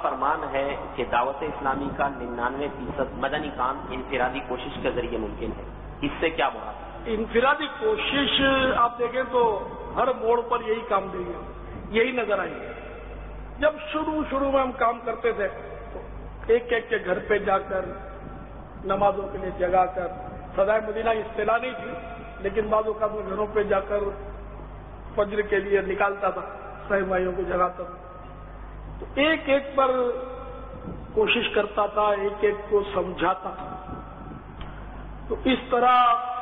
فرمان ہے کہ دعوت اسلامی کا 99% مدنی کام انفرادی کوشش کے ذریعے ممکن ہے، اس سے کیا مراد ہے؟ انفرادی کوشش آپ دیکھیں تو ہر موڑ پر یہی کام دیں گے، یہی نظر آئیں گے۔ جب شروع میں ہم کام کرتے تھے تو ایک ایک کے گھر پہ جا کر نمازوں کے لیے جگا کر، سدائے مدینہ اصطلاح نہیں تھی لیکن بعض اوقات میں گھروں پہ جا کر فجر کے لیے نکالتا تھا، صحیح بھائیوں کو جگاتا تھا، تو ایک ایک پر کوشش کرتا تھا، ایک ایک کو سمجھاتا تھا۔ تو اس طرح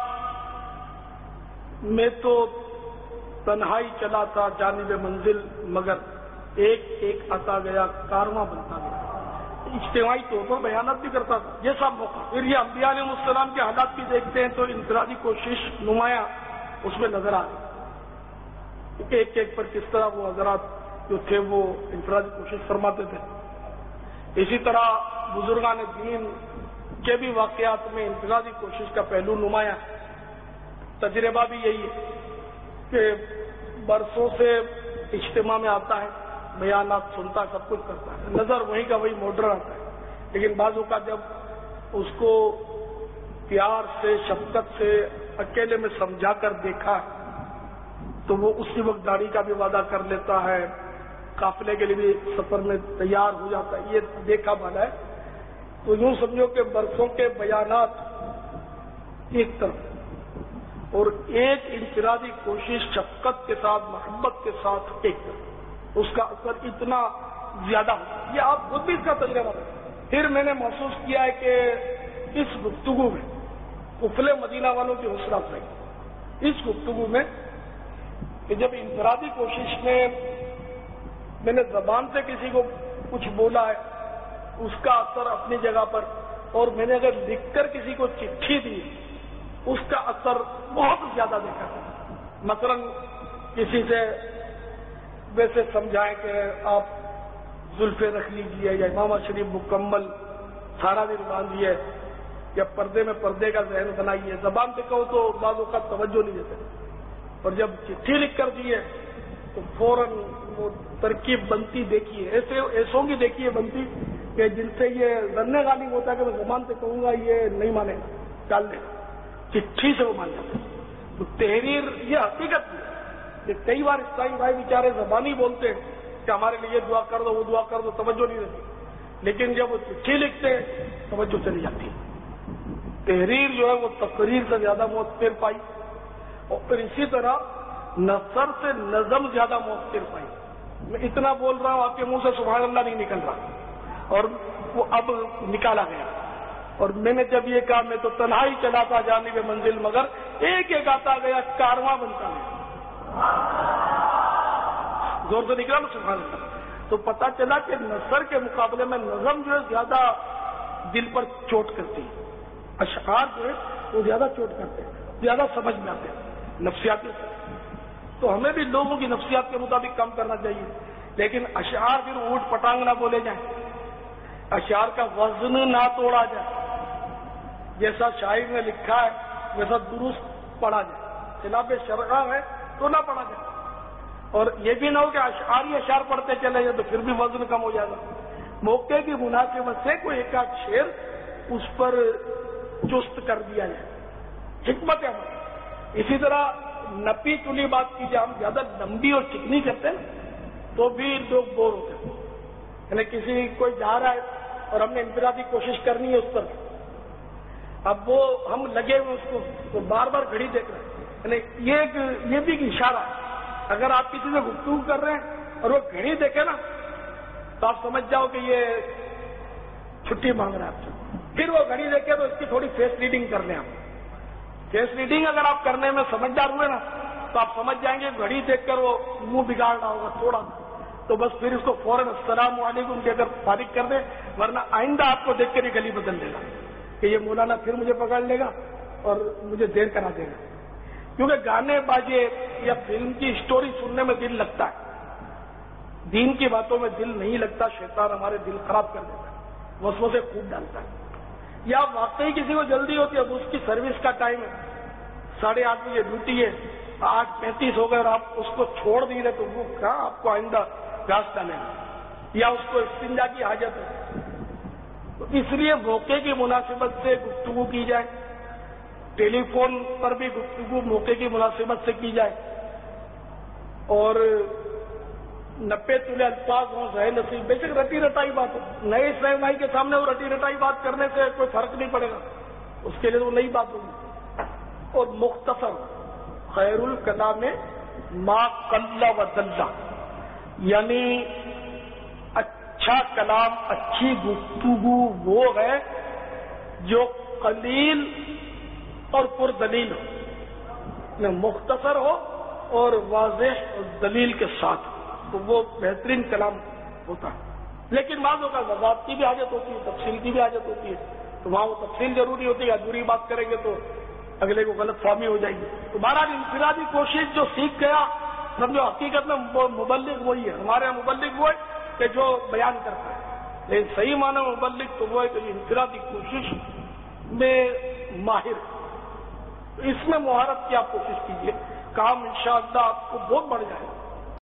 میں تو تنہائی چلا تھا جانب منزل، مگر ایک ایک آتا گیا، کارواں بنتا گیا۔ اجتماعی طور پر بیانات بھی کرتا تھا، یہ سب موقع۔ پھر یہ انبیاء علیہ السلام کے حالات بھی دیکھتے ہیں تو انفرادی کوشش نمایاں اس میں نظر آ رہی، ایک ایک پر کس طرح وہ حضرات جو تھے وہ انفرادی کوشش فرماتے تھے۔ اسی طرح بزرگان دین کے بھی واقعات میں انفرادی کوشش کا پہلو نمایاں۔ تجربہ بھی یہی ہے کہ برسوں سے اجتماع میں آتا ہے، بیانات سنتا ہے، سب کچھ کرتا ہے، نظر وہیں کا وہی ماڈرن آتا ہے، لیکن بعضوں کا جب اس کو پیار سے، شفقت سے، اکیلے میں سمجھا کر دیکھا تو وہ اسی وقت داڑھی کا بھی وعدہ کر لیتا ہے، قافلے کے لیے بھی سفر میں تیار ہو جاتا ہے، یہ دیکھا بھالا ہے۔ تو یوں سمجھو کہ برسوں کے بیانات ایک طرف اور ایک انفرادی کوشش شفقت کے ساتھ، محبت کے ساتھ ایک طرف، اس کا اثر اتنا زیادہ ہوتا ہے۔ یہ آپ خود بھی اس کا تجربہ کریں۔ پھر میں نے محسوس کیا ہے کہ اس گفتگو میں قفل مدینہ والوں کی حوصلہ افزائی، اس گفتگو میں کہ جب انفرادی کوشش میں نے زبان سے کسی کو کچھ بولا ہے اس کا اثر اپنی جگہ پر، اور میں نے اگر لکھ کر کسی کو چٹھی دی اس کا اثر بہت زیادہ دیکھا تھا۔ مثلا کسی سے ویسے سمجھائیں کہ آپ زلفیں رکھ لیجیے یا امامہ شریف مکمل سارا دن باندھیے یا پردے میں پردے کا ذہن بنائیے، زبان سے کہو تو بعض اوقات توجہ نہیں دیتے، اور جب چٹھی لکھ کر دیے تو فوراً وہ ترکیب بنتی دیکھیے، ایسوں کی دیکھیے بنتی کہ جن سے یہ ظن غالب ہوتا ہے کہ میں زبان سے کہوں گا یہ نہیں مانے گا، ڈال دے گا، چٹھی سے وہ مان جاتا ہے۔ تو تحریر یہ حقیقت ہے کہ کئی بار اسلامی بھائی بیچارے زبانی بولتے ہیں کہ ہمارے لیے دعا کر دو، وہ دعا کر دو، توجہ نہیں رہتی، لیکن جب وہ چٹھی لکھتے ہیں توجہ چلی جاتی ہے۔ تحریر جو ہے وہ تقریر سے زیادہ مؤثر پائی، اور پھر اسی طرح نثر سے نظم زیادہ مؤثر پائی۔ میں اتنا بول رہا ہوں آپ کے منہ سے سبحان اللہ نہیں نکل رہا، اور وہ اب نکالا گیا۔ اور میں نے جب یہ کہا میں تو تنہائی چلا تھا جانب منزل، مگر ایک ایک آتا گیا، کارواں بنتا گیا، زور سے نکلا نا سبحان اللہ۔ تو پتا چلا کہ نثر کے مقابلے میں نظم جو ہے زیادہ دل پر چوٹ کرتی ہے، اشعار جو ہے وہ زیادہ چوٹ کرتے ہیں، زیادہ سمجھ میں آتے ہیں نفسیاتی سے۔ تو ہمیں بھی لوگوں کی نفسیات کے مطابق کام کرنا چاہیے، لیکن اشعار پھر اوٹ پٹانگ نہ بولے جائیں، اشعار کا وزن نہ توڑا جائے، جیسا شاعر نے لکھا ہے ویسا درست پڑھا جائے، خلاف شرع ہے تو نہ پڑھا جائے، اور یہ بھی نہ ہو کہ اشعار ہی اشعار پڑھتے چلے جائے تو پھر بھی وزن کم ہو جائے گا۔ موقع کی مناسبت سے کوئی ایک آدھ شعر اس پر چست کر دیا جائے، حکمت عمل۔ اسی طرح نپی تلی بات کی جائے، ہم زیادہ لمبی اور چکنی کرتے ہیں تو بھی لوگ بور ہوتے ہیں، یعنی کسی کوئی جا رہا ہے اور ہم نے انفرادی کوشش کرنی ہے اس پر، اب وہ ہم لگے ہوئے اس کو تو بار بار گھڑی دیکھ رہے ہیں، یعنی یہ بھی ایک اشارہ ہے۔ اگر آپ کسی سے گفتگو کر رہے ہیں اور وہ گھڑی دیکھے نا تو آپ سمجھ جاؤ کہ یہ چھٹی مانگ رہا ہے آپ سے۔ پھر وہ گھڑی دیکھے تو اس کی تھوڑی فیس ریڈنگ کر لیں آپ۔ فیس ریڈنگ اگر آپ کرنے میں سمجھدار ہوئے نا تو آپ سمجھ جائیں گے گھڑی دیکھ کر وہ منہ بگاڑ رہا ہوگا تھوڑا، تو بس پھر اس کو فوراً السلام علیکم کے اگر فارغ کر دیں، ورنہ آئندہ آپ کو دیکھ کر ہی گلی بدل دے گا کہ یہ مولانا پھر مجھے پکڑ لے گا اور مجھے دیر کرا دے گا۔ کیونکہ گانے باجے یا فلم کی اسٹوری سننے میں دل لگتا ہے، دین کی باتوں میں دل نہیں لگتا، شیطان ہمارے دل خراب کر دیتا ہے، وسوسے خوب ڈالتا ہے۔ یا واقعی کسی کو جلدی ہوتی ہے، اب اس کی سروس کا ٹائم ہے، 8:30 بجے ڈیوٹی ہے، 8:35 ہو گئے اور آپ اس کو چھوڑ نہیں رہے تو وہ کہاں آپ کو آئندہ گھاس ڈالے گا۔ یا اس کو استنجا کی حاجت ہے، تو اس لیے موقع کی مناسبت سے گفتگو کی جائے، ٹیلی فون پر بھی گفتگو موقع کی مناسبت سے کی جائے، اور 90 تولے الفاظ ہوں ظاہر نصیب، بے شک رٹی رٹائی بات ہو، نئے اسلام بھائی کے سامنے وہ رٹی رٹائی بات کرنے سے کوئی فرق نہیں پڑے گا، اس کے لیے وہ نئی بات ہوگی، اور مختصر خیر الکلام ما قل و دل، یعنی اچھا کلام، اچھی گفتگو وہ ہے جو قلیل اور پردلیل ہو، مختصر ہو اور واضح اور دلیل کے ساتھ، تو وہ بہترین کلام ہوتا ہے۔ لیکن بعض اوقات وضاحت کی بھی حاجت ہوتی ہے، تفصیل کی بھی حاجت ہوتی ہے، تو وہاں وہ تفصیل ضروری ہوتی ہے، ادھوری بات کریں گے تو اگلے کو غلط فہمی ہو جائے گی۔ تو بہرحال انفرادی کوشش جو سیکھ گیا، سمجھو حقیقت میں مبلغ وہی ہے، ہمارے یہاں مبلغ وہ ہے کہ جو بیان کرتا ہے، لیکن صحیح معنی میں مبلغ تو وہ ہے کہ انفرادی کوشش میں ماہر، تو اس میں مہارت کی آپ کوشش کیجیے، کام انشاءاللہ آپ کو بہت بڑھ جائے گا۔